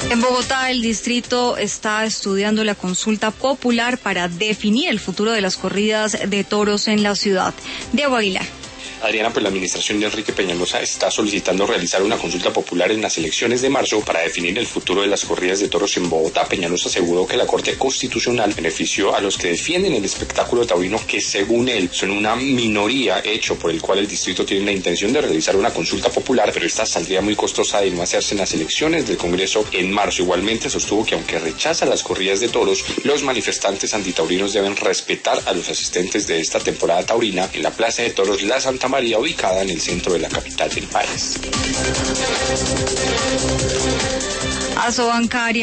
En Bogotá, el distrito está estudiando la consulta popular para definir el futuro de las corridas de toros en la ciudad. Diego Aguilar. Adriana, pues la administración de Enrique Peñalosa está solicitando realizar una consulta popular en las elecciones de marzo para definir el futuro de las corridas de toros en Bogotá. Peñalosa aseguró que la Corte Constitucional benefició a los que defienden el espectáculo taurino, que según él son una minoría, hecho por el cual el distrito tiene la intención de realizar una consulta popular, pero esta saldría muy costosa de no hacerse en las elecciones del Congreso en marzo. Igualmente sostuvo que aunque rechaza las corridas de toros, los manifestantes antitaurinos deben respetar a los asistentes de esta temporada taurina en la Plaza de Toros La Santa María, ubicada en el centro de la capital del país. Asobancaria.